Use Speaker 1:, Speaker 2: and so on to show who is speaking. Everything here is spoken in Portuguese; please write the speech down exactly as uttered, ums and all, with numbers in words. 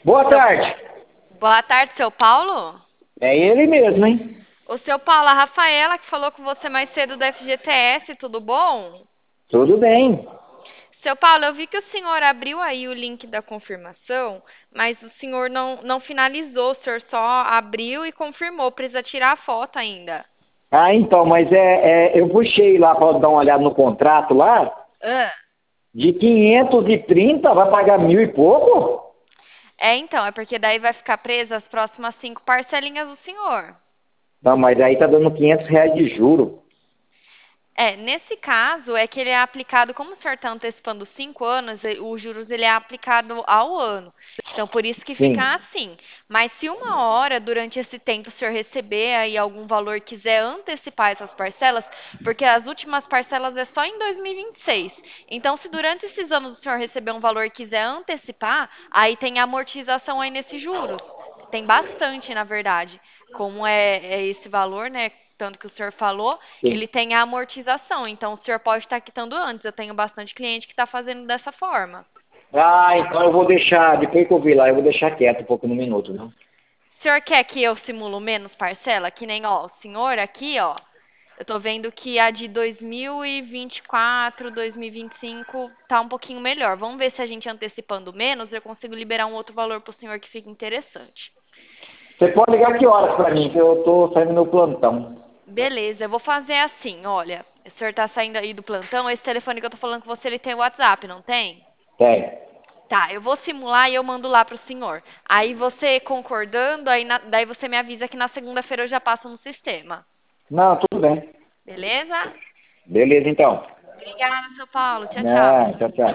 Speaker 1: Boa
Speaker 2: Seu...
Speaker 1: tarde.
Speaker 2: Boa tarde, seu Paulo.
Speaker 1: É ele mesmo, hein?
Speaker 2: O seu Paulo, a Rafaela que falou com você mais cedo da F G T S, tudo bom?
Speaker 1: Tudo bem.
Speaker 2: Seu Paulo, eu vi que o senhor abriu aí o link da confirmação, mas o senhor não, não finalizou, o senhor só abriu e confirmou, precisa tirar a foto ainda.
Speaker 1: Ah, então, mas é, é eu puxei lá para dar uma olhada no contrato lá.
Speaker 2: Ah.
Speaker 1: De quinhentos e trinta vai pagar mil e pouco?
Speaker 2: É, então, é porque daí vai ficar presa as próximas cinco parcelinhas do senhor.
Speaker 1: Não, mas aí tá dando quinhentos reais de juro.
Speaker 2: É, nesse caso, é que ele é aplicado, como o senhor está antecipando cinco anos, e- os juros ele é aplicado ao ano. Então, por isso que fica
Speaker 1: Sim.
Speaker 2: assim. Mas se uma hora, durante esse tempo, o senhor receber aí algum valor, quiser antecipar essas parcelas, porque as últimas parcelas é só em dois mil e vinte e seis. Então, se durante esses anos o senhor receber um valor e quiser antecipar, aí tem amortização aí nesses juros. Tem bastante, na verdade. Como é, é esse valor, né? Tanto que o senhor falou, ele
Speaker 1: Sim.
Speaker 2: tem a amortização. Então, o senhor pode estar quitando antes. Eu tenho bastante cliente que está fazendo dessa forma.
Speaker 1: Ah, então eu vou deixar, depois que eu vi lá, eu vou deixar quieto um pouco no minuto, não?
Speaker 2: O senhor quer que eu simulo menos parcela? Que nem, ó, o senhor aqui, ó. Eu tô vendo que a de dois mil e vinte e quatro, dois mil e vinte e cinco tá um pouquinho melhor. Vamos ver se a gente antecipando menos, eu consigo liberar um outro valor pro senhor que fica interessante.
Speaker 1: Você pode ligar que horas para mim, que eu tô saindo do meu plantão.
Speaker 2: Beleza, eu vou fazer assim, olha. O senhor tá saindo aí do plantão, esse telefone que eu tô falando com você, ele tem WhatsApp, não tem?
Speaker 1: Tem.
Speaker 2: Tá, eu vou simular e eu mando lá pro senhor. Aí você concordando, aí na- daí você me avisa que na segunda-feira eu já passo no sistema.
Speaker 1: Não, tudo bem.
Speaker 2: Beleza?
Speaker 1: Beleza, então.
Speaker 2: Obrigada, seu Paulo. Tchau, tchau.
Speaker 1: Ah, tchau, tchau.